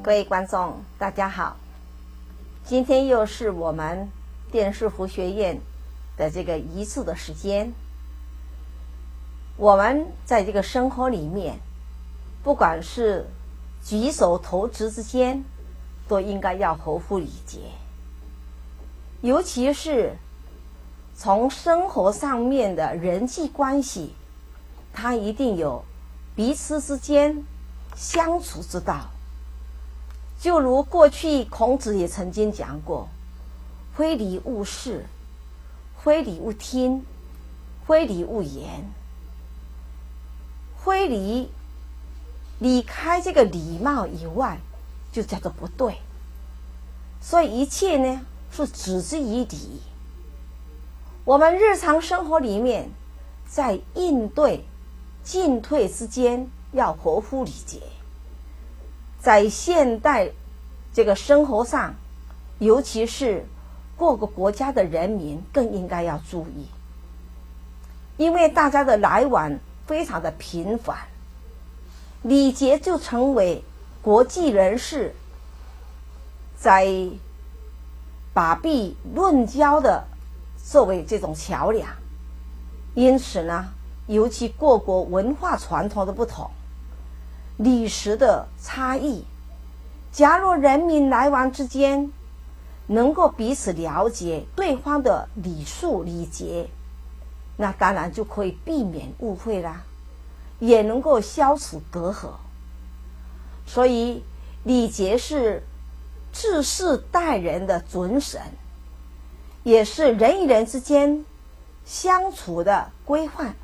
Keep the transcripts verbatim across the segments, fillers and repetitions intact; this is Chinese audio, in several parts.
各位观众大家好，今天又是我们电视佛学院的这个一次的时间。我们在这个生活里面，不管是举手投足之间，都应该要合乎礼节，尤其是从生活上面的人际关系，它一定有彼此之间相处之道。就如过去孔子也曾经讲过，非礼勿视，非礼勿听，非礼勿言。非礼离开这个礼貌以外，就叫做不对。所以一切呢是止之以礼。我们日常生活里面，在应对进退之间要合乎礼节。在现代这个生活上，尤其是各个国家的人民更应该要注意，因为大家的来往非常的频繁，礼节就成为国际人士在把臂论交的作为这种桥梁。因此呢，尤其各国文化传统的不同，历史的差异，假如人民来往之间能够彼此了解对方的礼数礼节，那当然就可以避免误会啦，也能够消除隔阂。所以礼节是治世待人的准绳，也是人与人之间相处的规范。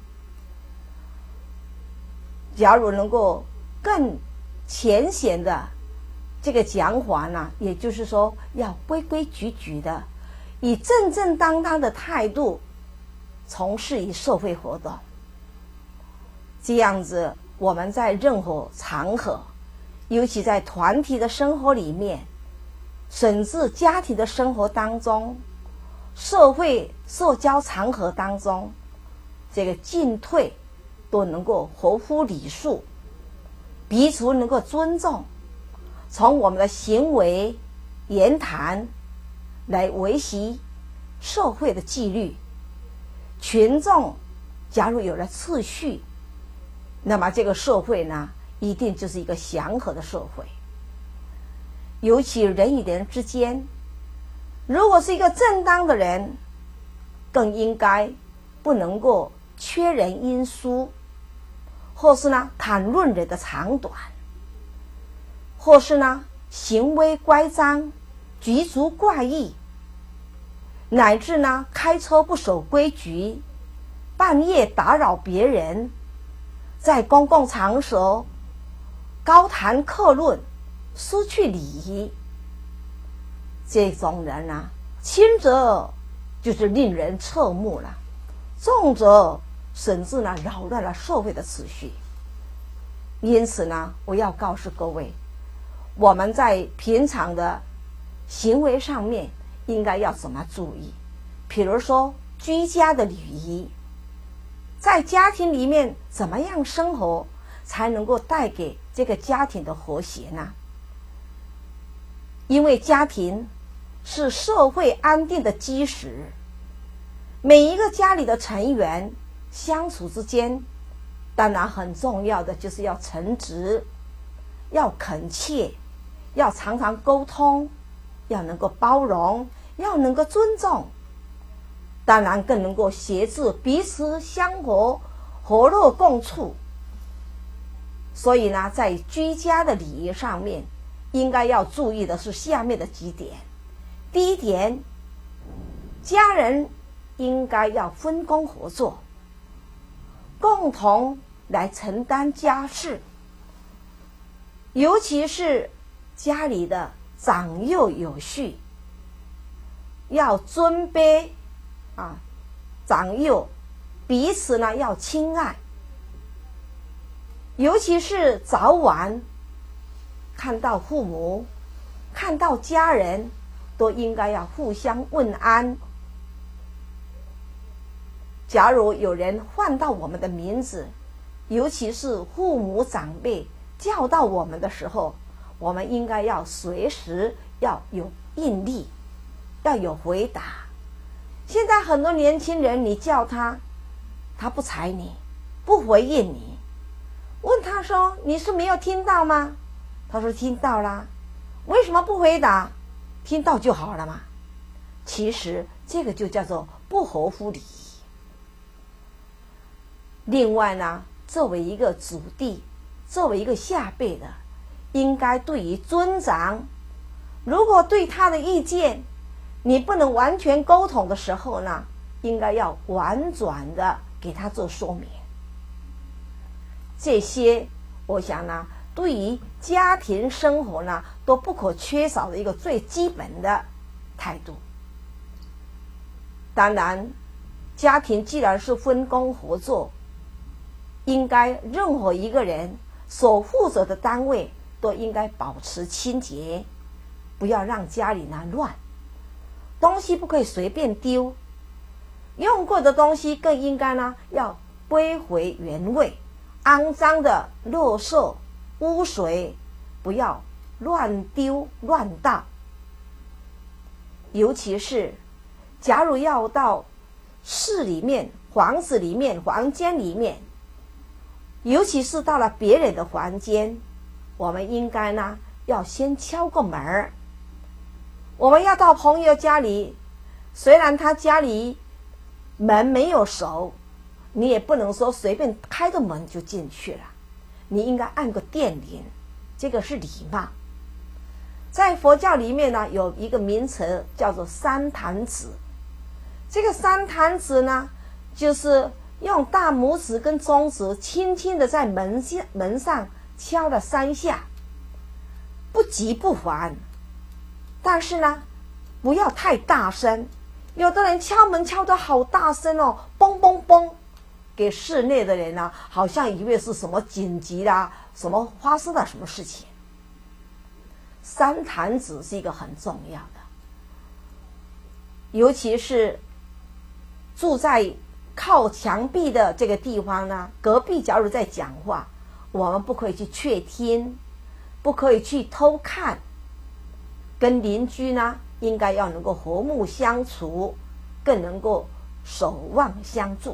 假如能够更浅显的这个讲法呢，也就是说要规规矩矩的，以正正当当的态度从事于社会活动。这样子我们在任何场合，尤其在团体的生活里面，甚至家庭的生活当中，社会社交场合当中，这个进退都能够合乎礼数，彼此能够尊重，从我们的行为言谈来维系社会的纪律。群众假如有了秩序，那么这个社会呢，一定就是一个祥和的社会。尤其人与人之间，如果是一个正当的人，更应该不能够缺人因疏，或是呢谈论人的长短，或是呢行为乖张，举足怪异，乃至呢开车不守规矩，半夜打扰别人，在公共场所高谈阔论，失去礼仪。这种人啊，轻则就是令人侧目了，重则甚至呢扰乱了社会的秩序。因此呢，我要告诉各位，我们在平常的行为上面应该要怎么注意。比如说居家的礼仪，在家庭里面怎么样生活才能够带给这个家庭的和谐呢？因为家庭是社会安定的基石，每一个家里的成员相处之间，当然很重要的就是要诚实，要恳切，要常常沟通，要能够包容，要能够尊重，当然更能够协助彼此相和，和乐共处。所以呢，在居家的礼仪上面，应该要注意的是下面的几点。第一点，家人应该要分工合作，共同来承担家事，尤其是家里的长幼有序，要尊卑啊，长幼彼此呢要亲爱，尤其是早晚看到父母，看到家人，都应该要互相问安。假如有人唤到我们的名字，尤其是父母长辈叫到我们的时候， 我们应该要随时要有应力，要有回答。现在很多年轻人，你叫他，他不睬你，不回应你。问他说：“你是没有听到吗？”他说：“听到啦。”为什么不回答？听到就好了嘛。其实这个就叫做不合乎礼仪。另外呢，作为一个子弟，作为一个下辈的，应该对于尊长，如果对他的意见你不能完全沟通的时候呢，应该要婉转的给他做说明。这些我想呢，对于家庭生活呢都不可缺少的一个最基本的态度。当然，家庭既然是分工合作，应该任何一个人所负责的单位都应该保持清洁，不要让家里呢乱，东西不可以随便丢，用过的东西更应该呢要归回原位，肮脏的垃圾污水不要乱丢乱倒。尤其是假如要到室里面、房子里面、房间里面，尤其是到了别人的房间，我们应该呢要先敲个门儿。我们要到朋友家里，虽然他家里门没有锁，你也不能说随便开个门就进去了，你应该按个电铃，这个是礼貌。在佛教里面呢，有一个名词叫做三弹指。这个三弹指呢，就是用大拇指跟中指轻轻的在门下门上敲了三下，不急不缓，但是呢不要太大声。有的人敲门敲得好大声哦，嘣嘣嘣，给室内的人呢好像以为是什么紧急啦，什么发生了什么事情。三弹指是一个很重要的，尤其是住在靠墙壁的这个地方呢，隔壁假如在讲话，我们不可以去窃听，不可以去偷看。跟邻居呢应该要能够和睦相处，更能够守望相助。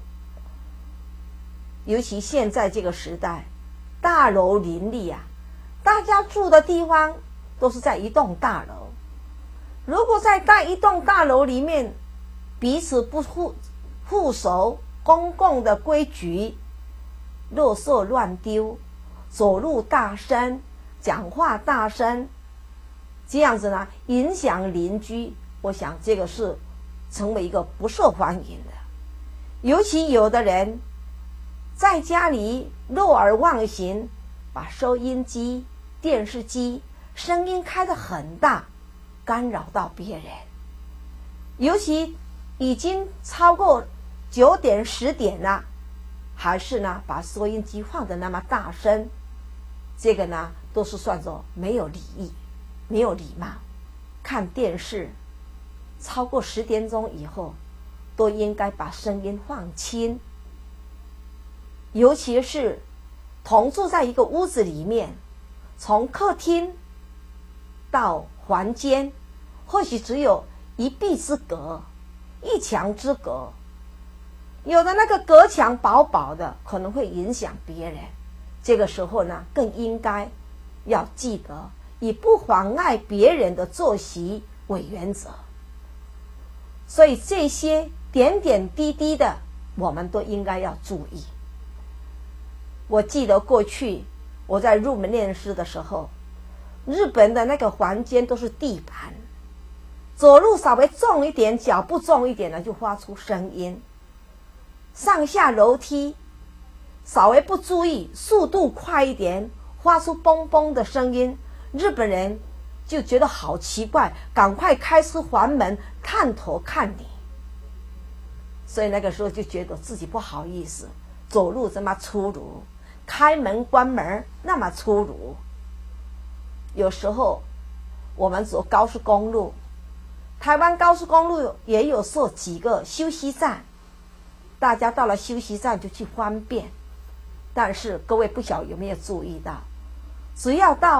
尤其现在这个时代，大楼林立啊，大家住的地方都是在一栋大楼。如果在大一栋大楼里面彼此不互互守公共的规矩，垃圾乱丢，走路大声，讲话大声，这样子呢影响邻居，我想这个是成为一个不受欢迎的。尤其有的人在家里漏而忘形，把收音机、电视机声音开得很大，干扰到别人。尤其已经超过九点十点了，还是呢把收音机放得那么大声，这个呢都是算作没有礼仪，没有礼貌。看电视超过十点钟以后，都应该把声音放轻。尤其是同住在一个屋子里面，从客厅到房间，或许只有一壁之隔，一墙之隔，有的那个隔墙薄薄的，可能会影响别人。这个时候呢，更应该要记得以不妨碍别人的作息为原则。所以这些点点滴滴的，我们都应该要注意。我记得过去我在入门念师的时候，日本的那个房间都是地板，走路稍微重一点，脚步重一点呢，就发出声音。上下楼梯稍微不注意，速度快一点，发出嘣嘣的声音，日本人就觉得好奇怪，赶快开出房门，探头看你。所以那个时候就觉得自己不好意思，走路这么粗鲁，开门关门那么粗鲁。有时候我们走高速公路，台湾高速公路也有设几个休息站，大家到了休息站就去方便。但是各位不晓得有没有注意到，只要到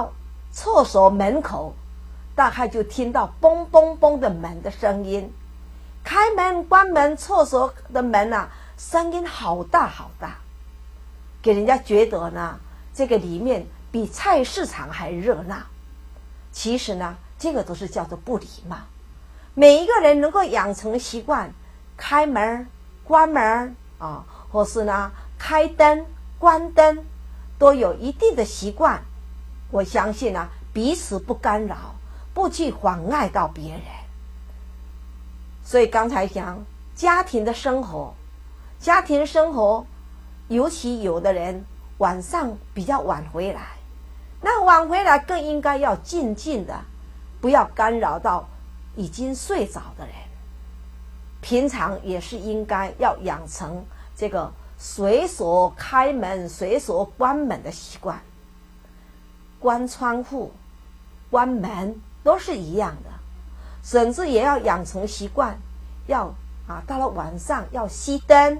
厕所门口大概就听到嘣嘣嘣的门的声音，开门关门，厕所的门啊，声音好大好大，给人家觉得呢，这个里面比菜市场还热闹。其实呢，这个都是叫做不礼貌。每一个人能够养成习惯，开门关门啊，或是呢开灯关灯，都有一定的习惯。我相信呢，彼此不干扰，不去妨碍到别人。所以刚才讲家庭的生活，家庭生活，尤其有的人晚上比较晚回来，那晚回来更应该要静静的，不要干扰到已经睡着的人。平常也是应该要养成这个随手开门随手关门的习惯，关窗户关门都是一样的，甚至也要养成习惯，要啊到了晚上要熄灯。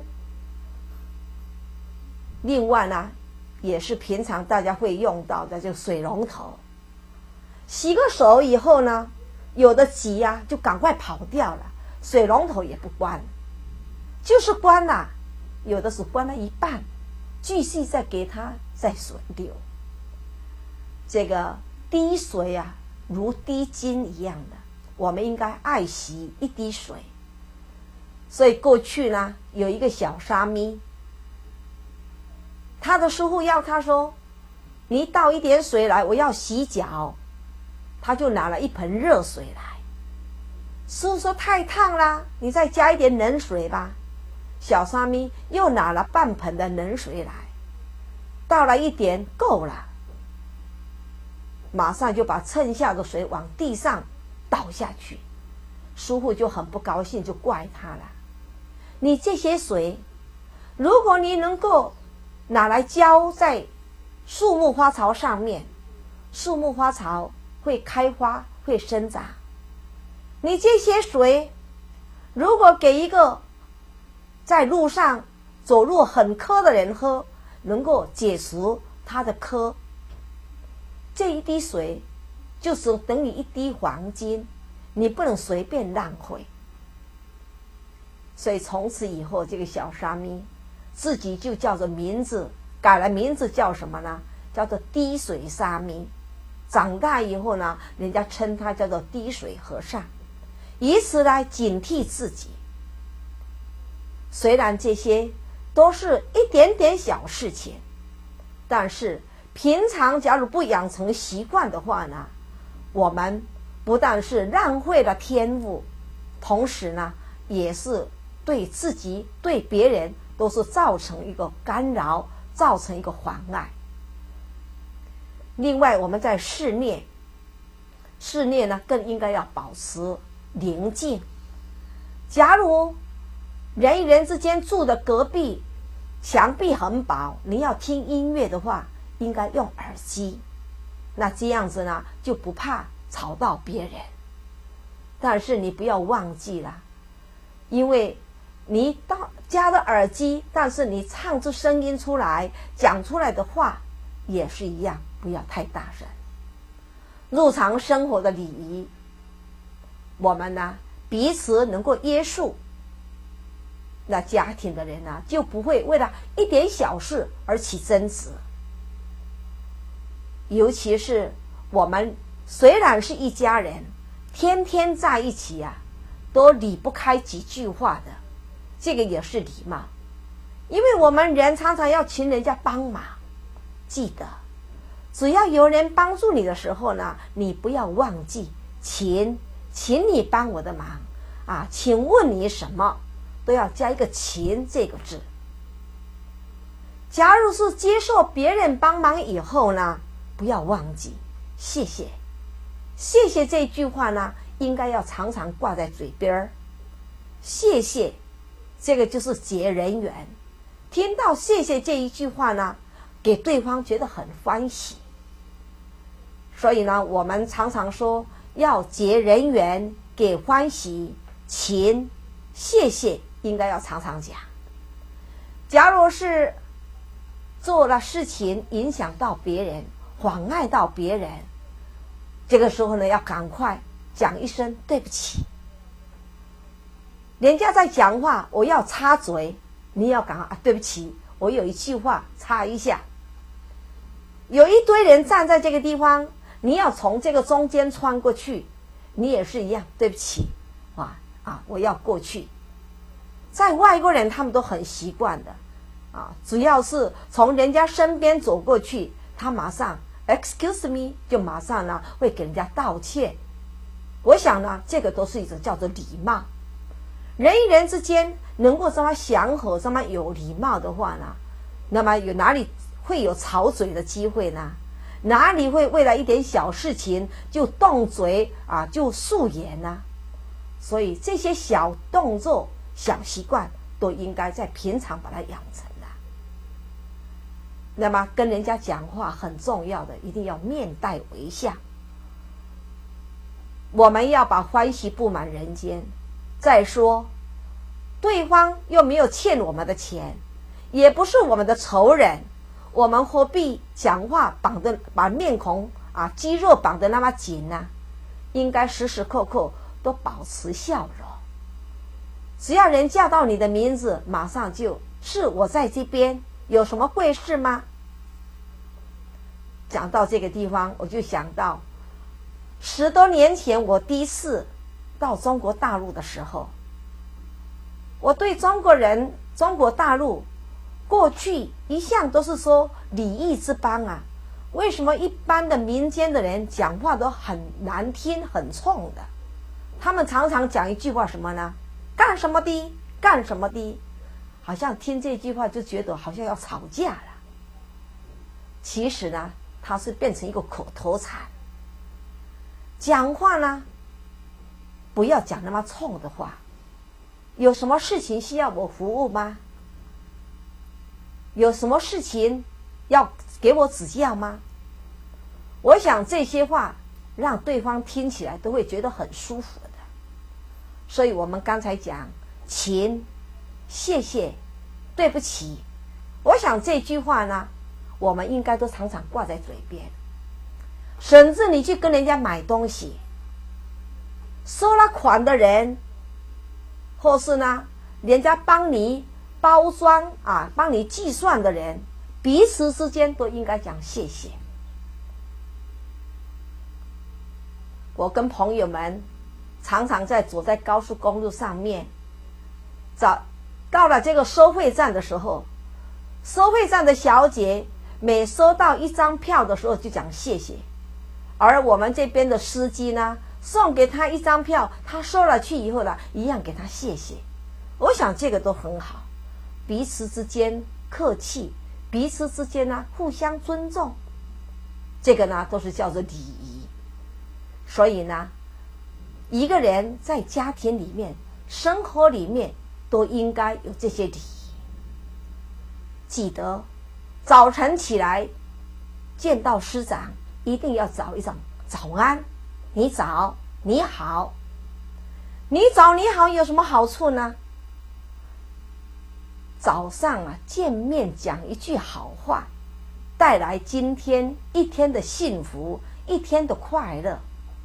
另外呢，也是平常大家会用到的这个水龙头，洗个手以后呢，有的急呀、啊、就赶快跑掉了，水龙头也不关，就是关了、啊，有的是关了一半，继续再给它再水流。这个滴水啊，如滴金一样的，我们应该爱惜一滴水。所以过去呢，有一个小沙弥，他的师父要他说，你倒一点水来，我要洗脚。他就拿了一盆热水来，师父说太烫啦，你再加一点冷水吧。小沙弥又拿了半盆的冷水来，倒了一点够了，马上就把剩下的水往地上倒下去。师父就很不高兴，就怪他了，你这些水，如果你能够拿来浇在树木花草上面，树木花草会开花会生长。你这些水如果给一个在路上走路很渴的人喝，能够解除他的渴，这一滴水就是等于一滴黄金，你不能随便浪费。所以从此以后，这个小沙弥自己就叫做名字改了，名字叫什么呢？叫做滴水沙弥。长大以后呢，人家称他叫做滴水和尚，以此来警惕自己。虽然这些都是一点点小事情，但是平常假如不养成习惯的话呢，我们不但是浪费了天物，同时呢，也是对自己对别人都是造成一个干扰，造成一个妨碍。另外我们在室内室内呢，更应该要保持宁静。假如人与人之间住的隔壁墙壁很薄，你要听音乐的话，应该用耳机，那这样子呢就不怕吵到别人。但是你不要忘记了，因为你到加了耳机，但是你唱出声音出来，讲出来的话也是一样，不要太大声。日常生活的礼仪，我们呢彼此能够约束，那家庭的人呢就不会为了一点小事而起争执。尤其是我们虽然是一家人，天天在一起啊，都离不开几句话的，这个也是礼貌。因为我们人常常要请人家帮忙，记得只要有人帮助你的时候呢，你不要忘记请请你帮我的忙啊，请问你什么，都要加一个请这个字。假如是接受别人帮忙以后呢，不要忘记谢谢。谢谢这句话呢，应该要常常挂在嘴边。谢谢这个就是结人缘，听到谢谢这一句话呢，给对方觉得很欢喜。所以呢，我们常常说要结人缘，给欢喜，请谢谢应该要常常讲。假如是做了事情影响到别人，妨碍到别人， 这个时候呢，要赶快讲一声对不起。人家在讲话，我要插嘴，你要赶快啊，对不起，我有一句话插一下。有一堆人站在这个地方，你要从这个中间穿过去，你也是一样，对不起，啊啊，我要过去。在外国人他们都很习惯的，啊，只要是从人家身边走过去，他马上 excuse me 就马上呢会给人家道歉。我想呢，这个都是一种叫做礼貌。人与人之间能够这么祥和、这么有礼貌的话呢，那么有哪里会有吵嘴的机会呢？哪里会为了一点小事情就动嘴啊，就素言呢？所以这些小动作、小习惯都应该在平常把它养成的。那么跟人家讲话很重要的，一定要面带微笑。我们要把欢喜布满人间。再说，对方又没有欠我们的钱，也不是我们的仇人，我们何必讲话绑得把面孔啊肌肉绑得那么紧呢？应该时时刻刻都保持笑容。只要人叫到你的名字，马上就是我在这边，有什么贵事吗？讲到这个地方，我就想到十多年前我第一次到中国大陆的时候，我对中国人、中国大陆过去一向都是说礼义之邦啊，为什么一般的民间的人讲话都很难听、很冲的？他们常常讲一句话什么呢？干什么的，干什么的，好像听这句话就觉得好像要吵架了。其实呢，它是变成一个口头禅。讲话呢，不要讲那么冲的话。有什么事情需要我服务吗？有什么事情要给我指教吗？我想这些话让对方听起来都会觉得很舒服的。所以我们刚才讲请、谢谢、对不起，我想这句话呢，我们应该都常常挂在嘴边。甚至你去跟人家买东西，收了款的人，或是呢人家帮你包装啊，帮你计算的人，彼此之间都应该讲谢谢。我跟朋友们常常在走在高速公路上面，找到了这个收费站的时候，收费站的小姐每收到一张票的时候就讲谢谢，而我们这边的司机呢，送给他一张票，他收了去以后呢，一样给他谢谢。我想这个都很好，彼此之间客气，彼此之间呢互相尊重，这个呢都是叫做礼仪。所以呢，一个人在家庭里面、生活里面都应该有这些礼仪。记得早晨起来见到师长，一定要早一早早安，你早，你好。你早你好有什么好处呢？早上啊见面讲一句好话，带来今天一天的幸福，一天的快乐。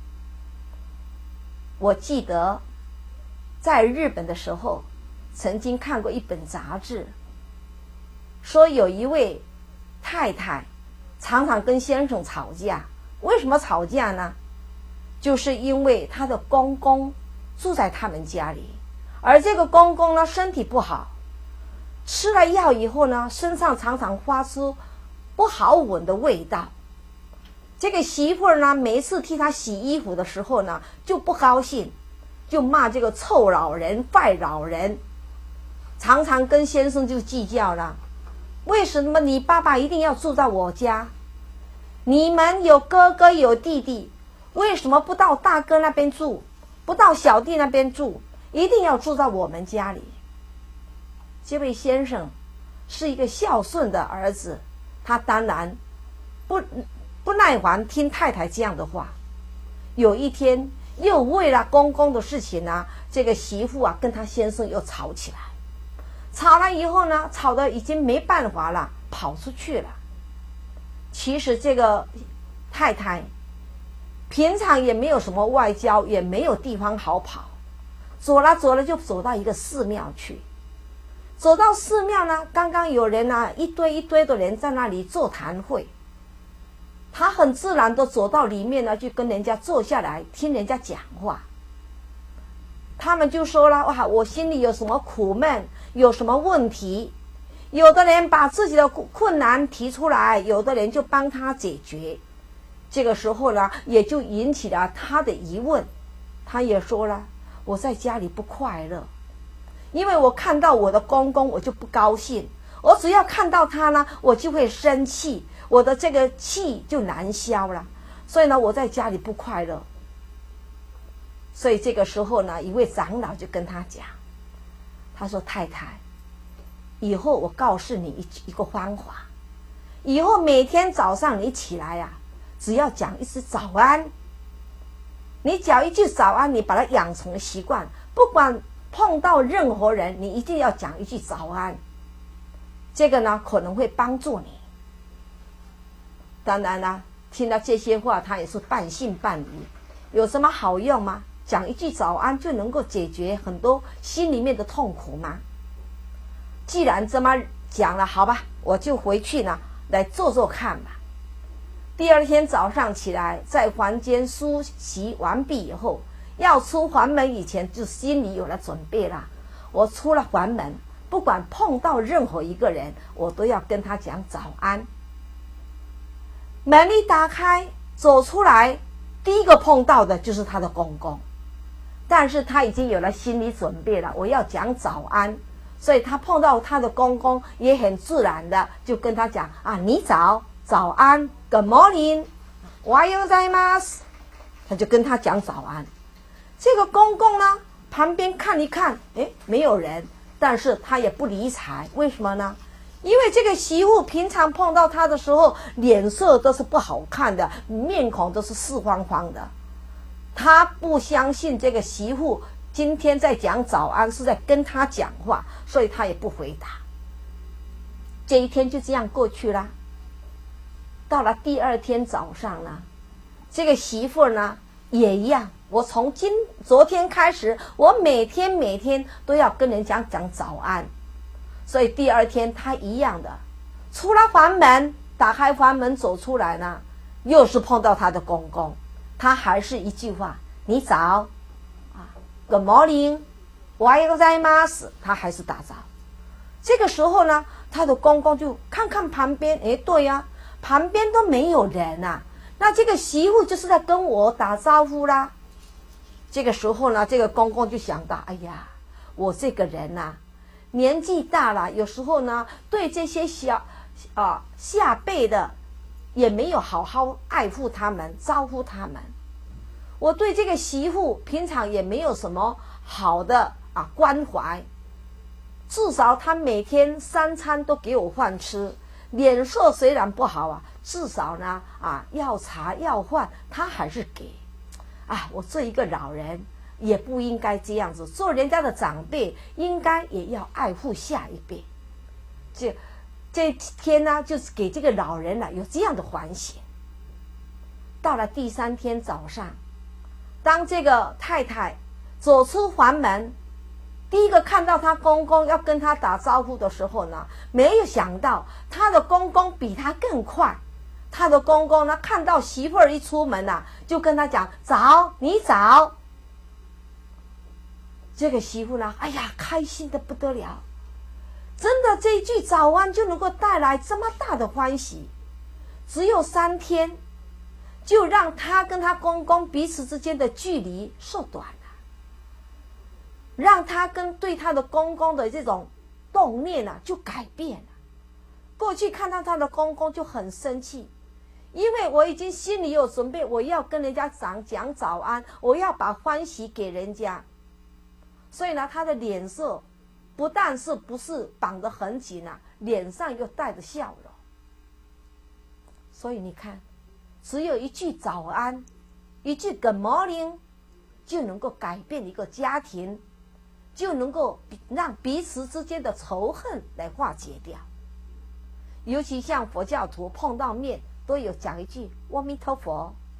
我记得在日本的时候，曾经看过一本杂志，说有一位太太常常跟先生吵架。为什么吵架呢？就是因为她的公公住在他们家里，而这个公公呢身体不好，吃了药以后呢，身上常常发出不好闻的味道。这个媳妇儿呢，每一次替他洗衣服的时候呢，就不高兴，就骂这个臭老人、坏老人，常常跟先生就计较了。为什么你爸爸一定要住在我家？你们有哥哥有弟弟，为什么不到大哥那边住，不到小弟那边住，一定要住在我们家里？这位先生是一个孝顺的儿子，他当然不不耐烦听太太这样的话。有一天又为了公公的事情呢，这个媳妇啊跟他先生又吵起来，吵了以后呢，吵得已经没办法了，跑出去了。其实这个太太平常也没有什么外交，也没有地方好跑，走了走了就走到一个寺庙去。走到寺庙呢，刚刚有人啊，一堆一堆的人在那里座谈会。他很自然的走到里面呢，就跟人家坐下来听人家讲话。他们就说了，哇，我心里有什么苦闷，有什么问题，有的人把自己的困难提出来，有的人就帮他解决。这个时候呢，也就引起了他的疑问。他也说了，我在家里不快乐，因为我看到我的公公我就不高兴，我只要看到他呢，我就会生气，我的这个气就难消了，所以呢，我在家里不快乐。所以这个时候呢，一位长老就跟他讲，他说：“太太，以后我告诉你一一个方法，以后每天早上你起来呀、啊，只要讲一声早安，你讲一句早安，你把它养成习惯，不管碰到任何人，你一定要讲一句早安。这个呢，可能会帮助你。”当然啦，听到这些话，他也是半信半疑。有什么好用吗？讲一句早安就能够解决很多心里面的痛苦吗？既然这么讲了，好吧，我就回去呢来做做看吧。第二天早上起来，在房间梳洗完毕以后，要出房门以前，就心里有了准备啦。我出了房门，不管碰到任何一个人，我都要跟他讲早安。门一打开，走出来，第一个碰到的就是他的公公。但是他已经有了心理准备了，我要讲早安，所以他碰到他的公公也很自然的就跟他讲啊，你早，早安 ，Good morning， おはようございます，他就跟他讲早安。这个公公呢，旁边看一看，诶，没有人，但是他也不理睬，为什么呢？因为这个媳妇平常碰到他的时候，脸色都是不好看的，面孔都是四方方的。他不相信这个媳妇今天在讲早安是在跟他讲话，所以他也不回答。这一天就这样过去了。到了第二天早上呢，这个媳妇呢也一样，我从今昨天开始，我每天每天都要跟人家讲早安。所以第二天他一样的，出了房门，打开房门走出来呢，又是碰到他的公公。他还是一句话，你早啊 ，Good morning， おはようございます，他还是打招。这个时候呢，他的公公就看看旁边，诶，对呀、啊，旁边都没有人啊，那这个媳妇就是在跟我打招呼啦。这个时候呢，这个公公就想到，哎呀，我这个人呐、啊，年纪大了，有时候呢，对这些小啊下辈的。也没有好好爱护他们，招呼他们。我对这个媳妇平常也没有什么好的啊关怀，至少她每天三餐都给我饭吃，脸色虽然不好啊，至少呢啊要茶要饭她还是给。啊，我这一个老人也不应该这样子，做人家的长辈应该也要爱护下一辈。这。这天呢，就是给这个老人呢有这样的反省。到了第三天早上，当这个太太走出房门，第一个看到她公公要跟她打招呼的时候呢，没有想到她的公公比她更快。她的公公呢，看到媳妇儿一出门啊，就跟她讲早，你早。这个媳妇呢，哎呀，开心的不得了。真的，这一句早安就能够带来这么大的欢喜，只有三天，就让他跟他公公彼此之间的距离缩短了，让他跟对他的公公的这种动念啊就改变了。过去看到他的公公就很生气，因为我已经心里有准备，我要跟人家讲讲早安，我要把欢喜给人家，所以呢，他的脸色。不但是不是绑得很紧啊，脸上又带着笑容。所以你看，只有一句早安，一句 Good morning， 就能够改变一个家庭，就能够让彼此之间的仇恨来化解掉。尤其像佛教徒碰到面，都有讲一句阿弥陀佛，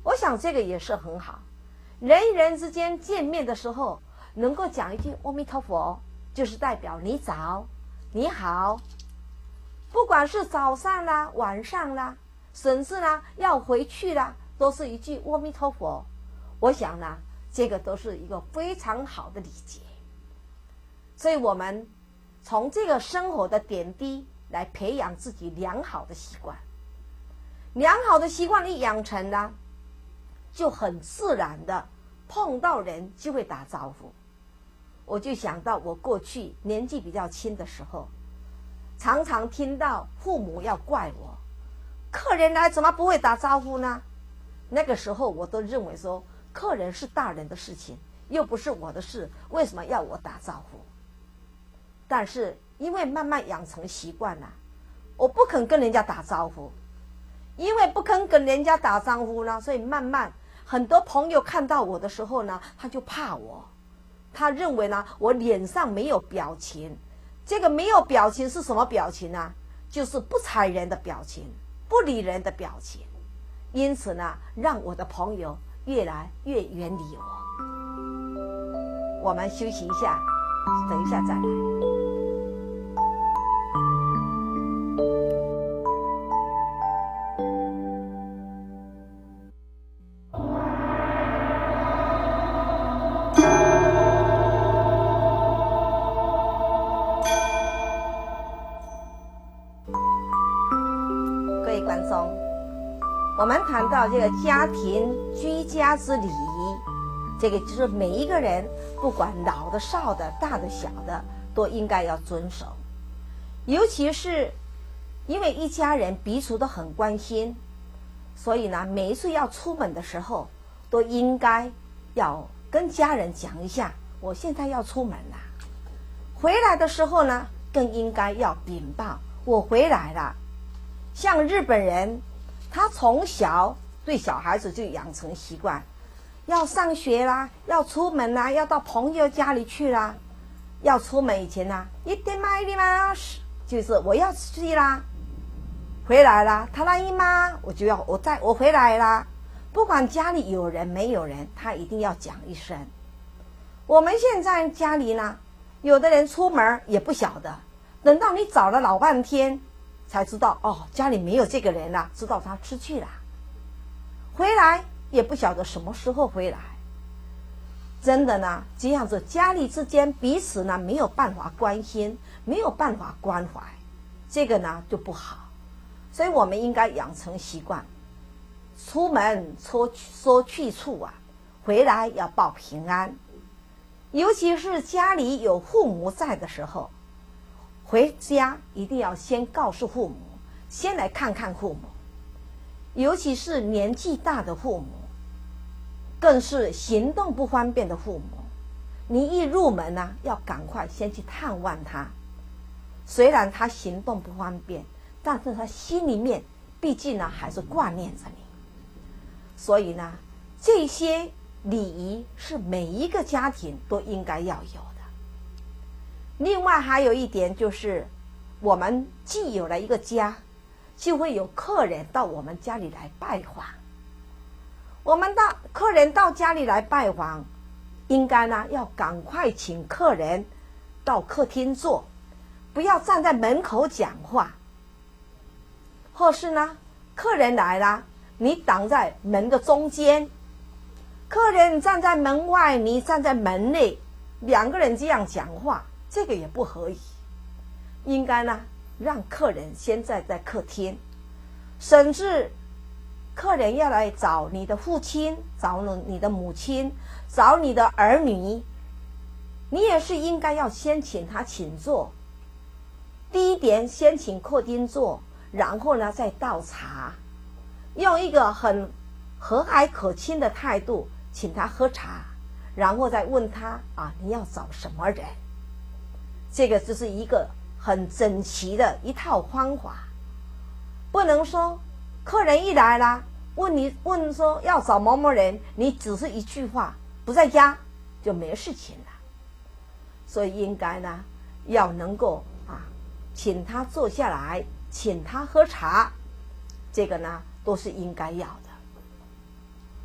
我想这个也是很好。人与人之间见面的时候，能够讲一句阿弥陀佛，就是代表你早、你好。不管是早上啦、晚上啦，甚至呢要回去啦，都是一句阿弥陀佛。我想呢，这个都是一个非常好的礼节。所以我们从这个生活的点滴来培养自己良好的习惯。良好的习惯一养成了，就很自然的碰到人就会打招呼。我就想到我过去年纪比较轻的时候，常常听到父母要怪我，客人来怎么不会打招呼呢？那个时候我都认为说，客人是大人的事情，又不是我的事，为什么要我打招呼？但是因为慢慢养成习惯了，我不肯跟人家打招呼。因为不肯跟人家打招呼呢，所以慢慢很多朋友看到我的时候呢，他就怕我，他认为呢我脸上没有表情。这个没有表情是什么表情呢？就是不睬人的表情，不理人的表情。因此呢，让我的朋友越来越远离我。我们休息一下，等一下再来。我们谈到这个家庭居家之礼仪，这个就是每一个人，不管老的少的大的小的，都应该要遵守。尤其是因为一家人彼此都很关心，所以呢，每一次要出门的时候，都应该要跟家人讲一下，我现在要出门了。回来的时候呢，更应该要禀报我回来了。像日本人，他从小对小孩子就养成习惯，要上学啦，要出门啦，要到朋友家里去啦。要出门以前呢，一定买的嘛，就是我要去啦。回来啦，他来姨妈，我就要我再我回来啦。不管家里有人没有人，他一定要讲一声。我们现在家里呢，有的人出门也不晓得，等到你找了老半天，才知道哦，家里没有这个人了，知道他出去了，回来也不晓得什么时候回来。真的呢，这样子家里之间彼此呢没有办法关心，没有办法关怀，这个呢就不好。所以我们应该养成习惯，出门说说去处啊，回来要报平安。尤其是家里有父母在的时候，回家一定要先告诉父母，先来看看父母。尤其是年纪大的父母，更是行动不方便的父母，你一入门呢，要赶快先去探望他。虽然他行动不方便，但是他心里面毕竟呢还是挂念着你。所以呢，这些礼仪是每一个家庭都应该要有的。另外还有一点就是，我们既有了一个家，就会有客人到我们家里来拜访。我们到客人到家里来拜访，应该呢要赶快请客人到客厅坐，不要站在门口讲话。或是呢，客人来了，你挡在门的中间，客人站在门外，你站在门内，两个人这样讲话，这个也不合宜。应该呢让客人先站在客厅，甚至客人要来找你的父亲，找你的母亲，找你的儿女，你也是应该要先请他请坐。第一点，先请客厅坐，然后呢再倒茶，用一个很和蔼可亲的态度请他喝茶，然后再问他啊，你要找什么人？这个就是一个很整齐的一套方法。不能说客人一来啦，问你问说要找某某人，你只是一句话不在家就没事情了。所以应该呢要能够啊，请他坐下来，请他喝茶，这个呢都是应该要的。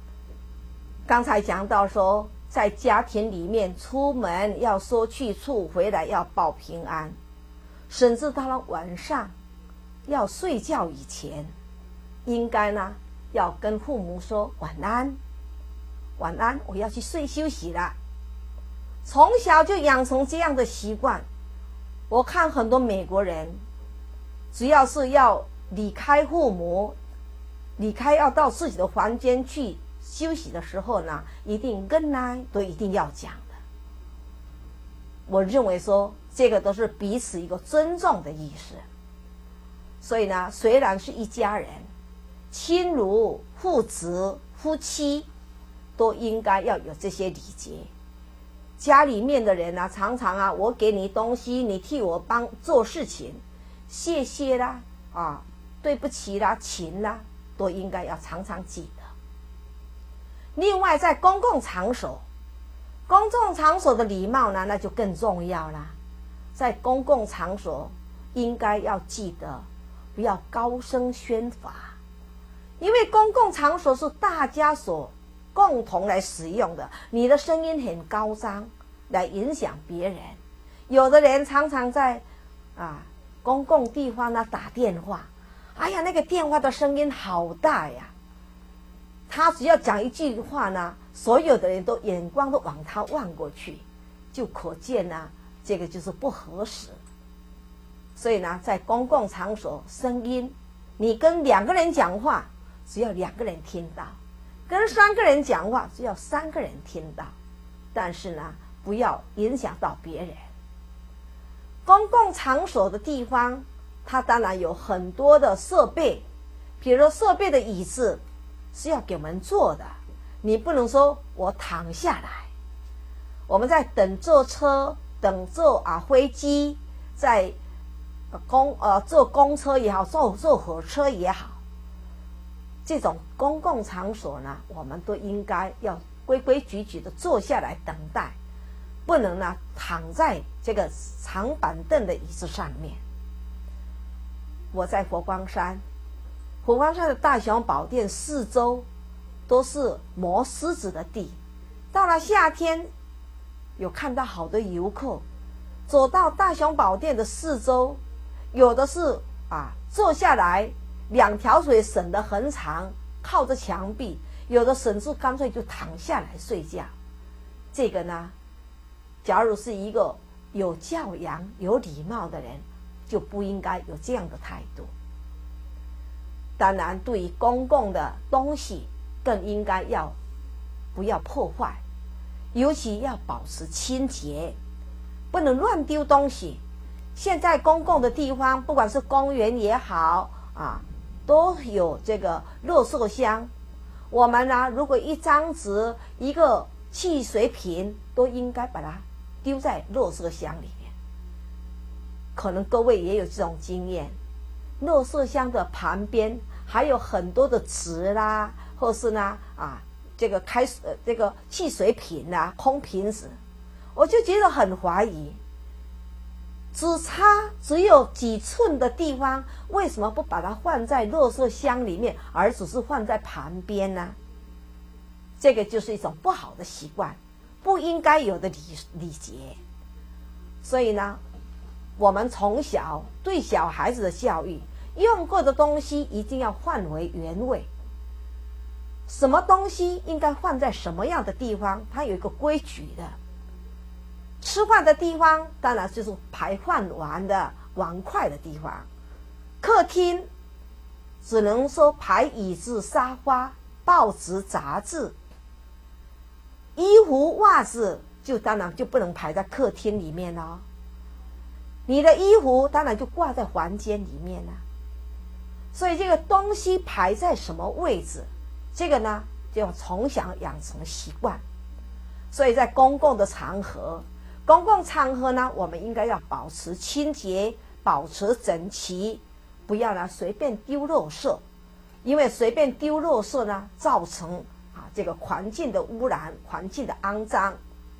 刚才讲到说，在家庭里面出门要说去处，回来要报平安，甚至到了晚上要睡觉以前，应该呢要跟父母说晚安，晚安，我要去睡休息了。从小就养成这样的习惯。我看很多美国人，只要是要离开父母，离开要到自己的房间去休息的时候呢，一定跟来都一定要讲的。我认为说这个都是彼此一个尊重的意思。所以呢，虽然是一家人，亲如父子夫妻，都应该要有这些礼节。家里面的人啊，常常啊，我给你东西，你替我帮做事情，谢谢啦，啊，对不起啦，请啦，都应该要常常记得。另外，在公共场所，公众场所的礼貌呢，那就更重要啦。在公共场所，应该要记得不要高声喧哗，因为公共场所是大家所共同来使用的，你的声音很高张，来影响别人。有的人常常在啊公共地方呢打电话，哎呀，那个电话的声音好大呀！他只要讲一句话呢，所有的人都眼光都往他望过去，就可见呢，这个就是不合适。所以呢，在公共场所，声音，你跟两个人讲话，只要两个人听到。跟三个人讲话，只要三个人听到，但是呢，不要影响到别人。公共场所的地方，它当然有很多的设备，比如说设备的椅子是要给我们坐的，你不能说我躺下来。我们在等坐车、等坐啊飞机，在公呃坐公车也好，坐坐火车也好。这种公共场所呢，我们都应该要规规矩矩的坐下来等待，不能呢躺在这个长板凳的椅子上面。我在佛光山，佛光山的大雄宝殿四周都是磨狮子的地，到了夏天，有看到好多游客走到大雄宝殿的四周，有的是啊坐下来。两条腿伸得很长，靠着墙壁，有的甚至干脆就躺下来睡觉。这个呢，假如是一个有教养、有礼貌的人，就不应该有这样的态度。当然，对于公共的东西，更应该要不要破坏，尤其要保持清洁，不能乱丢东西。现在公共的地方，不管是公园也好啊，都有这个垃圾箱。我们呢，如果一张纸、一个汽水瓶，都应该把它丢在垃圾箱里面。可能各位也有这种经验，垃圾箱的旁边还有很多的纸啦，或是呢啊这个开水、呃、这个汽水瓶啦、空瓶子，我就觉得很怀疑。只差只有几寸的地方，为什么不把它放在垃圾箱里面，而只是放在旁边呢？这个就是一种不好的习惯，不应该有的礼礼节。所以呢，我们从小对小孩子的教育，用过的东西一定要换回原位。什么东西应该放在什么样的地方，它有一个规矩的。吃饭的地方当然就是排饭碗的碗筷的地方，客厅只能说排椅子、沙发、报纸、杂志，衣服、袜子就当然就不能排在客厅里面了。你的衣服当然就挂在房间里面了。所以这个东西排在什么位置，这个呢就要从小养成习惯。所以在公共的场合公共场合呢，我们应该要保持清洁，保持整齐，不要呢随便丢垃圾，因为随便丢垃圾呢，造成啊这个环境的污染，环境的肮脏。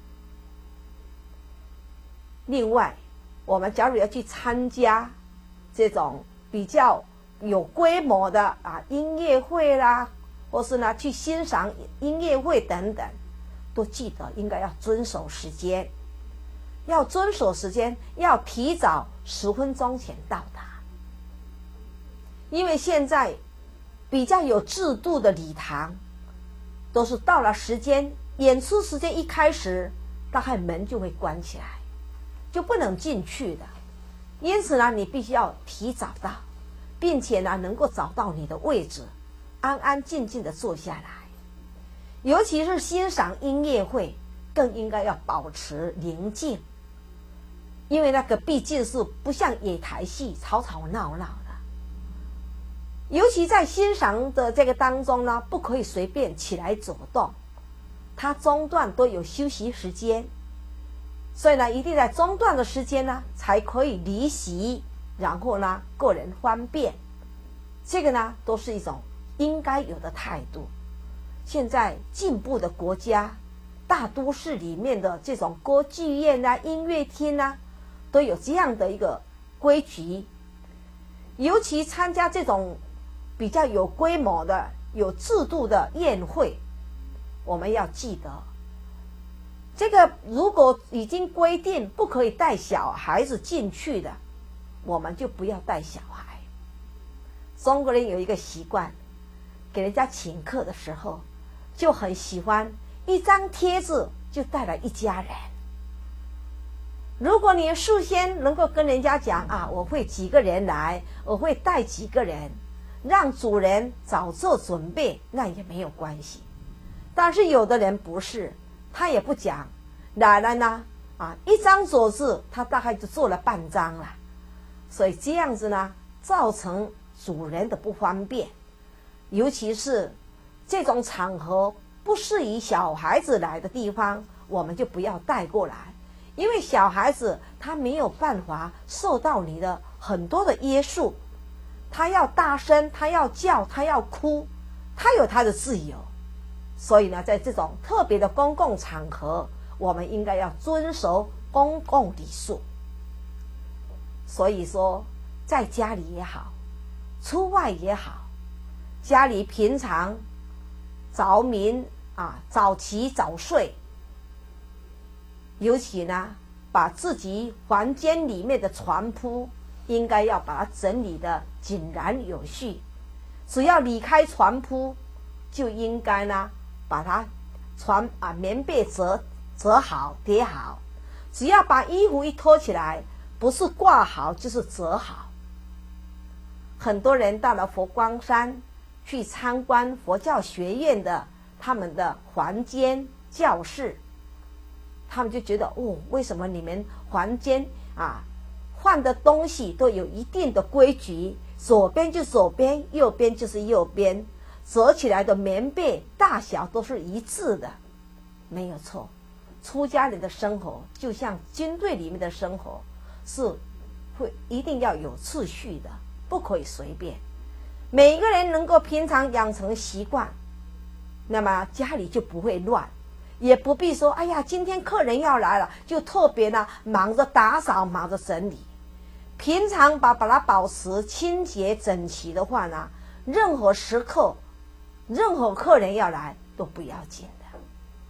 另外，我们假如要去参加这种比较有规模的啊音乐会啦， 或是呢去欣赏音乐会等等，都记得应该要遵守时间，要遵守时间，要提早十分钟前到达。因为现在比较有制度的礼堂，都是到了时间，演出时间一开始，大概门就会关起来，就不能进去的。因此呢，你必须要提早到，并且呢，能够找到你的位置，安安静静的坐下来。尤其是欣赏音乐会，更应该要保持宁静，因为那个毕竟是不像野台戏吵吵闹闹的。尤其在欣赏的这个当中呢，不可以随便起来走动，它中段都有休息时间，所以呢，一定在中段的时间呢，才可以离席，然后呢，个人方便。这个呢，都是一种应该有的态度。现在进步的国家，大都市里面的这种歌剧院啊、音乐厅啊，都有这样的一个规矩。尤其参加这种比较有规模的、有制度的宴会，我们要记得，这个如果已经规定不可以带小孩子进去的，我们就不要带小孩。中国人有一个习惯，给人家请客的时候，就很喜欢一张贴子就带来一家人。如果你事先能够跟人家讲啊，我会几个人来，我会带几个人，让主人早做准备，那也没有关系。但是有的人不是，他也不讲，来了呢啊，一张桌子他大概就坐了半张了，所以这样子呢，造成主人的不方便。尤其是这种场合不适宜小孩子来的地方，我们就不要带过来，因为小孩子他没有办法受到你的很多的约束，他要大声，他要叫，他要哭，他有他的自由。所以呢，在这种特别的公共场合，我们应该要遵守公共礼数。所以说，在家里也好，出外也好，家里平常早眠啊，早起早睡，尤其呢，把自己房间里面的床铺应该要把它整理的井然有序。只要离开床铺，就应该呢把它床啊棉被折折好叠好。只要把衣服一脱起来，不是挂好就是折好。很多人到了佛光山去参观佛教学院的他们的房间教室，他们就觉得哦，为什么你们房间啊换的东西都有一定的规矩，左边就左边，右边就是右边，折起来的棉被大小都是一致的。没有错，出家人的生活就像军队里面的生活，是会一定要有秩序的，不可以随便。每一个人能够平常养成习惯，那么家里就不会乱，也不必说哎呀今天客人要来了，就特别呢忙着打扫，忙着整理。平常把把它保持清洁整齐的话呢，任何时刻任何客人要来都不要紧的。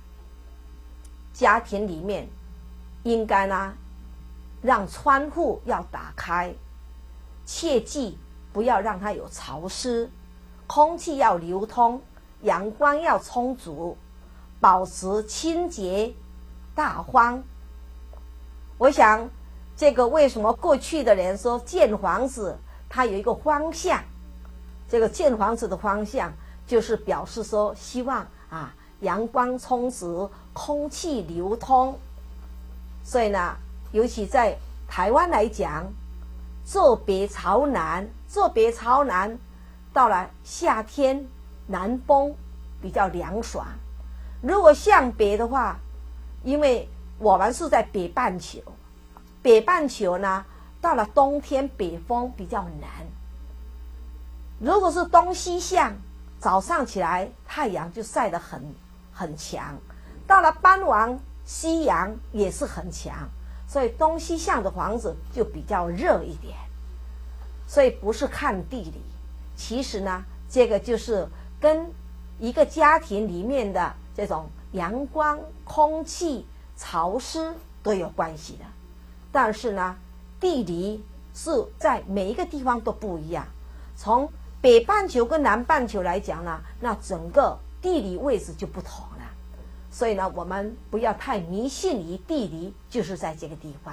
家庭里面应该呢让窗户要打开，切记不要让它有潮湿，空气要流通，阳光要充足，保持清洁大方。我想这个为什么过去的人说建房子它有一个方向，这个建房子的方向就是表示说希望啊阳光充足，空气流通。所以呢，尤其在台湾来讲，坐北朝南，坐北朝南，到了夏天南风比较凉爽。如果向北的话，因为我们是在北半球，北半球呢到了冬天北风比较南。如果是东西向，早上起来太阳就晒得很很强，到了傍晚夕阳也是很强，所以东西向的房子就比较热一点。所以不是看地理，其实呢这个就是跟一个家庭里面的这种阳光、空气、潮湿都有关系的。但是呢，地理是在每一个地方都不一样。从北半球跟南半球来讲呢，那整个地理位置就不同了。所以呢，我们不要太迷信于地理就是在这个地方。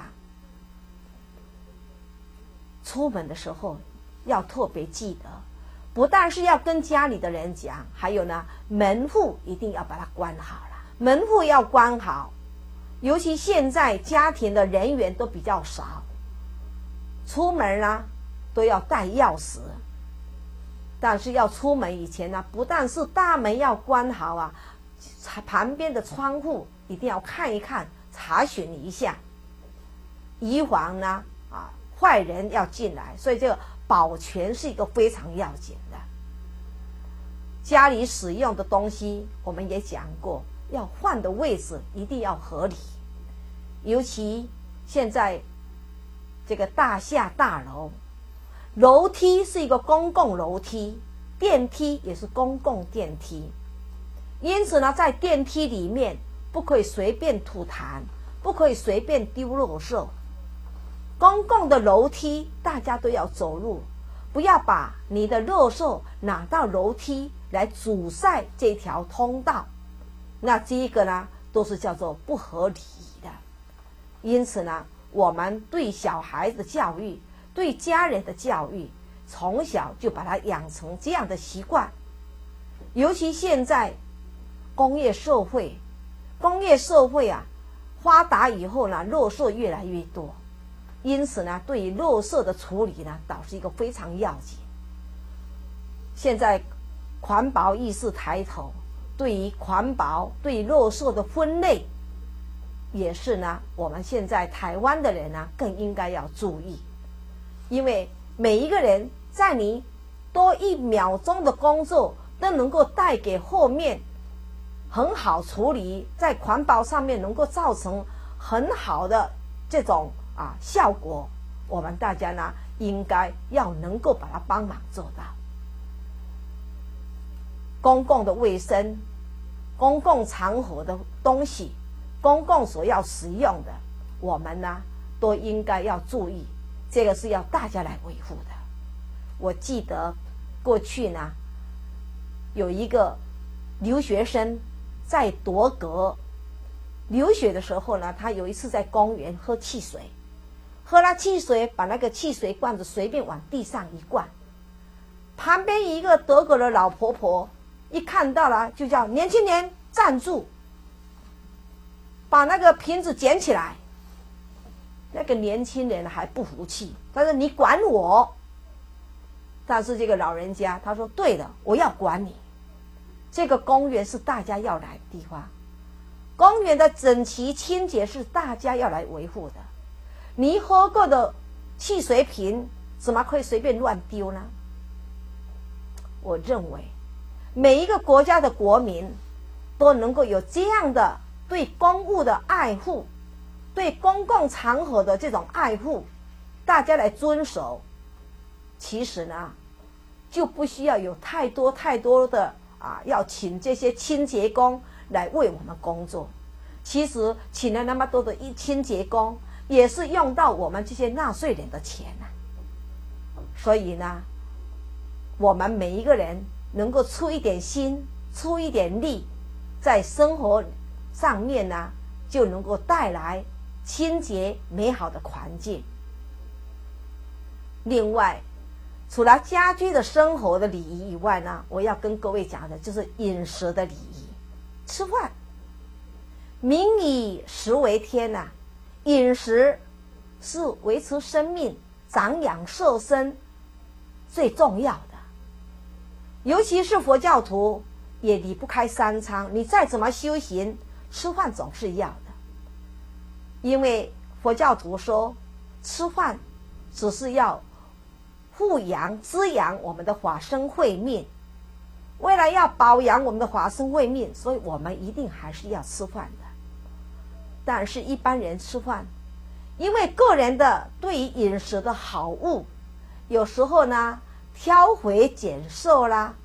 出门的时候要特别记得，不但是要跟家里的人讲，还有呢，门户一定要把它关好了。门户要关好，尤其现在家庭的人员都比较少，出门呢都要带钥匙。但是要出门以前呢，不但是大门要关好啊，旁边的窗户一定要看一看，查询一下，以防呢啊坏人要进来。所以这个保全是一个非常要紧的。家里使用的东西我们也讲过，要换的位置一定要合理。尤其现在这个大厦大楼，楼梯是一个公共楼梯，电梯也是公共电梯，因此呢，在电梯里面不可以随便吐痰，不可以随便丢垃圾。公共的楼梯大家都要走路，不要把你的垃圾拿到楼梯来阻塞这条通道，那这一个呢都是叫做不合理的。因此呢，我们对小孩的教育，对家人的教育，从小就把它养成这样的习惯。尤其现在工业社会，工业社会啊发达以后呢，垃圾越来越多，因此呢，对于垃圾的处理呢，倒是一个非常要紧。现在环保意识抬头，对于环保、对于垃圾的分类，也是呢，我们现在台湾的人呢，更应该要注意。因为每一个人在你多一秒钟的工作，都能够带给后面很好处理，在环保上面能够造成很好的这种啊效果，我们大家呢应该要能够把它帮忙做到。公共的卫生，公共场合的东西，公共所要使用的，我们呢都应该要注意，这个是要大家来维护的。我记得过去呢，有一个留学生在夺格留学的时候呢，他有一次在公园喝汽水，喝了汽水，把那个汽水罐子随便往地上一灌，旁边一个德国的老婆婆一看到了，就叫年轻人站住，把那个瓶子捡起来。那个年轻人还不服气，他说你管我。但是这个老人家他说对的，我要管你。这个公园是大家要来的地方，公园的整齐清洁是大家要来维护的。你喝过的汽水瓶怎么可以随便乱丢呢？我认为每一个国家的国民都能够有这样的对公物的爱护，对公共场合的这种爱护，大家来遵守，其实呢就不需要有太多太多的啊，要请这些清洁工来为我们工作。其实请了那么多的清洁工，也是用到我们这些纳税人的钱啊。所以呢，我们每一个人能够出一点心，出一点力，在生活上面呢，就能够带来清洁美好的环境。另外，除了家居的生活的礼仪以外呢，我要跟各位讲的就是饮食的礼仪。吃饭，民以食为天啊，饮食是维持生命、长养瘦身最重要的。尤其是佛教徒也离不开三餐，你再怎么修行，吃饭总是要的。因为佛教徒说，吃饭只是要护养滋养我们的法身慧命，为了要保养我们的法身慧命，所以我们一定还是要吃饭的。但是一般人吃饭，因为个人的对于饮食的好恶，有时候呢挑肥拣瘦啦，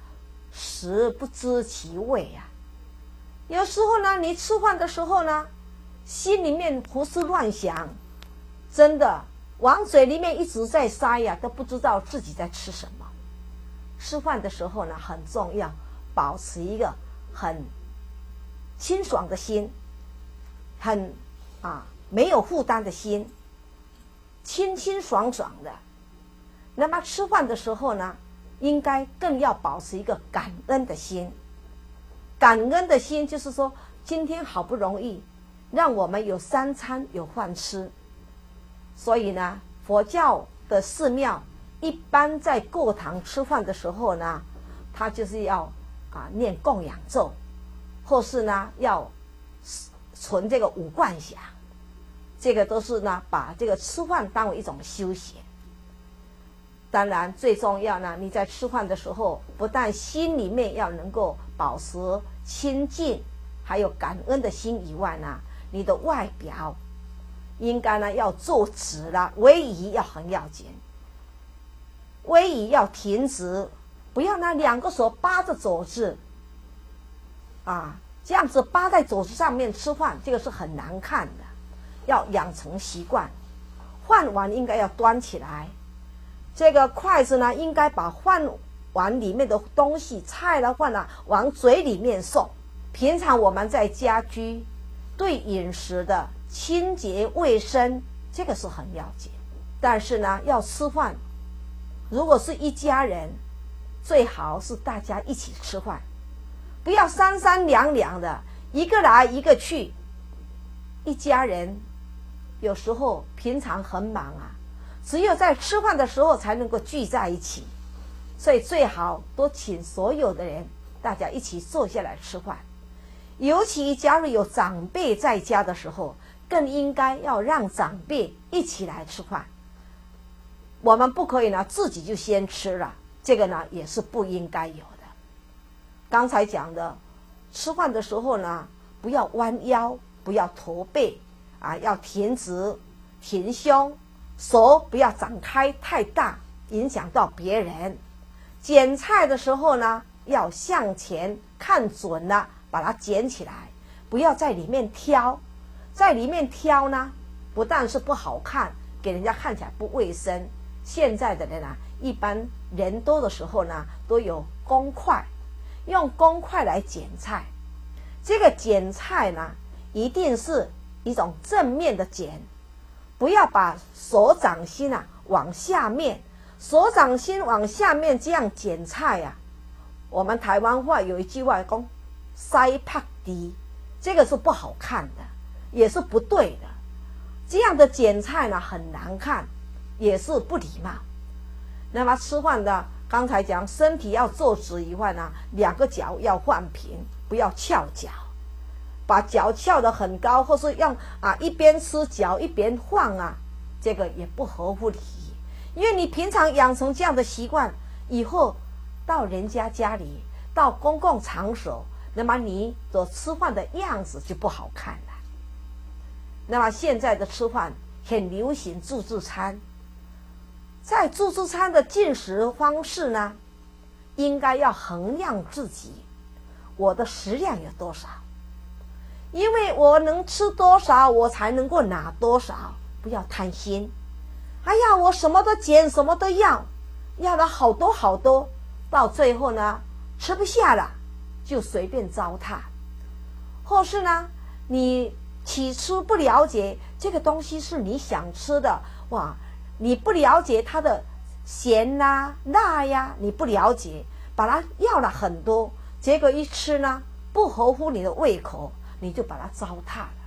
食不知其味啊。有时候呢，你吃饭的时候呢，心里面胡思乱想，真的往嘴里面一直在塞呀、啊，都不知道自己在吃什么。吃饭的时候呢，很重要，保持一个很清爽的心，很啊没有负担的心，清清爽爽的。那么吃饭的时候呢，应该更要保持一个感恩的心。感恩的心就是说，今天好不容易让我们有三餐有饭吃，所以呢，佛教的寺庙一般在过堂吃饭的时候呢，他就是要啊念供养咒，或是呢要存这个五观想，这个都是呢把这个吃饭当为一种修行。当然最重要呢，你在吃饭的时候，不但心里面要能够保持清净还有感恩的心以外呢，你的外表应该呢要坐直了，位移要很要紧，位移要挺直，不要呢两个手扒着肘子啊，这样子扒在肘子上面吃饭，这个是很难看的，要养成习惯。饭碗应该要端起来，这个筷子呢应该把饭碗里面的东西菜的饭呢往嘴里面送。平常我们在家居对饮食的清洁卫生，这个是很要紧。但是呢，要吃饭，如果是一家人，最好是大家一起吃饭，不要三三两两的，一个来一个去。一家人有时候平常很忙啊，只有在吃饭的时候才能够聚在一起，所以最好多请所有的人，大家一起坐下来吃饭。尤其假如有长辈在家的时候，更应该要让长辈一起来吃饭。我们不可以呢自己就先吃了，这个呢也是不应该有的。刚才讲的，吃饭的时候呢，不要弯腰，不要驼背啊，要挺直挺胸，手不要展开太大，影响到别人。捡菜的时候呢，要向前看准了，把它捡起来，不要在里面挑。在里面挑呢，不但是不好看，给人家看起来不卫生。现在的人啊，一般人多的时候呢，都有公筷，用公筷来捡菜。这个捡菜呢，一定是一种正面的捡，不要把手掌心啊往下面，手掌心往下面这样捡菜啊。我们台湾话有一句话讲塞拍低，这个是不好看的，也是不对的。这样的捡菜呢很难看，也是不礼貌。那么吃饭的，刚才讲身体要坐直以外呢，两个脚要放平，不要翘脚，把脚翘得很高，或是让啊一边吃脚一边晃啊，这个也不合乎礼仪。因为你平常养成这样的习惯，以后到人家家里，到公共场所，那么你所吃饭的样子就不好看了。那么现在的吃饭很流行自助餐，在自助餐的进食方式呢，应该要衡量自己，我的食量有多少，因为我能吃多少，我才能够拿多少，不要贪心。哎呀，我什么都捡，什么都要，要了好多好多，到最后呢，吃不下了，就随便糟蹋。或是呢，你起初不了解这个东西是你想吃的，哇，你不了解它的咸啦、辣呀，你不了解，把它要了很多，结果一吃呢，不合乎你的胃口，你就把它糟蹋了。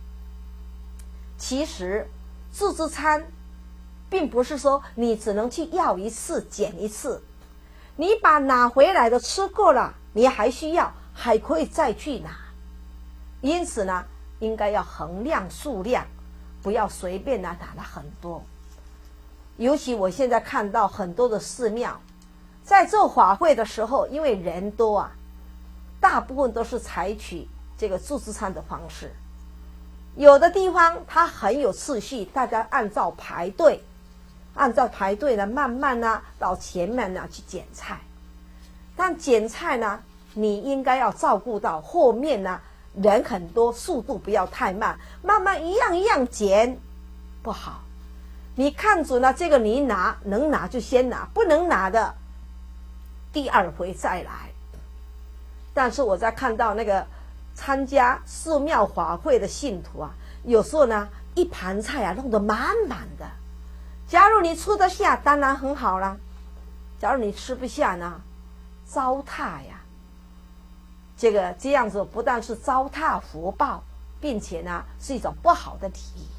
其实自助餐并不是说你只能去要一次捡一次，你把拿回来的吃过了，你还需要还可以再去拿。因此呢，应该要衡量数量，不要随便拿拿了很多。尤其我现在看到很多的寺庙在做法会的时候，因为人多啊，大部分都是采取这个自助餐的方式。有的地方它很有次序，大家按照排队按照排队呢，慢慢呢到前面呢去捡菜。 但剪菜呢，你应该要照顾到后面呢人很多，速度不要太慢，慢慢一样一样剪不好。你看准了这个你拿，能拿就先拿，不能拿的第二回再来。但是我在看到那个参加寺庙法会的信徒啊，有时候呢一盘菜啊弄得满满的，假如你吃得下当然很好啦，假如你吃不下呢，糟蹋呀。这个这样子不但是糟蹋福报，并且呢是一种不好的体验。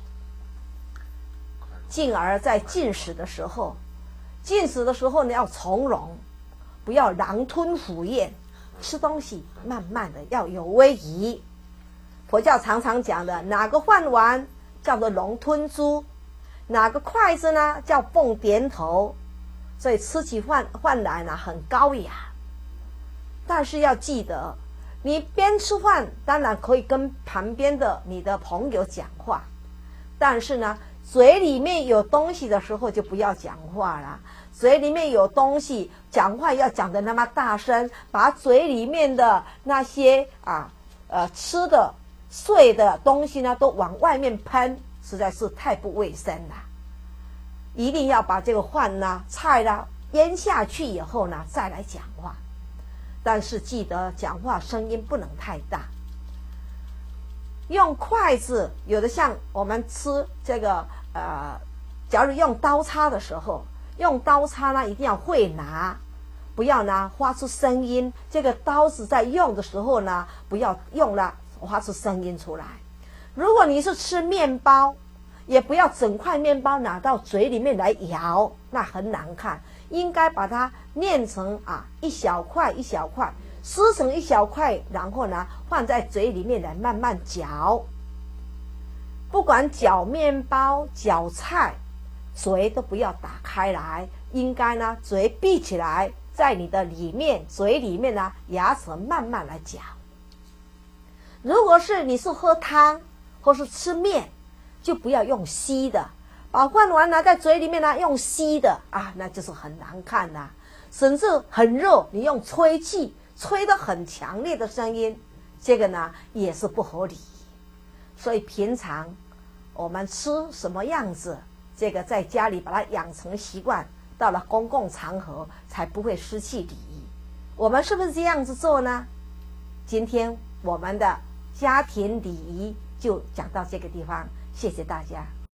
进而在进食的时候，进食的时候呢要从容，不要狼吞虎咽，吃东西慢慢的要有威仪。佛教常常讲的，哪个饭碗叫做龙吞珠，哪个筷子呢叫凤点头，所以吃起饭饭来呢很高雅。但是要记得，你边吃饭当然可以跟旁边的你的朋友讲话，但是呢嘴里面有东西的时候就不要讲话了。嘴里面有东西，讲话要讲得那么大声，把嘴里面的那些啊呃吃的碎的东西呢都往外面喷，实在是太不卫生了。一定要把这个饭呢菜呢咽下去以后呢再来讲话，但是记得讲话声音不能太大。用筷子，有的像我们吃这个呃，假如用刀叉的时候，用刀叉呢一定要会拿，不要呢发出声音。这个刀子在用的时候呢，不要用了发出声音出来。如果你是吃面包，也不要整块面包拿到嘴里面来咬，那很难看。应该把它念成啊一小块一小块，撕成一小块，然后呢放在嘴里面来慢慢嚼。不管嚼面包嚼菜，嘴都不要打开来，应该呢嘴闭起来，在你的里面嘴里面呢牙齿慢慢来嚼。如果是你是喝汤或是吃面，就不要用吸的，把饭碗拿在嘴里面呢用吸的啊，那就是很难看啦。甚至很热，你用吹气吹得很强烈的声音，这个呢也是不合理。所以平常我们吃什么样子，这个在家里把它养成习惯，到了公共场合才不会失去礼仪。我们是不是这样子做呢？今天我们的家庭礼仪就讲到这个地方，谢谢大家。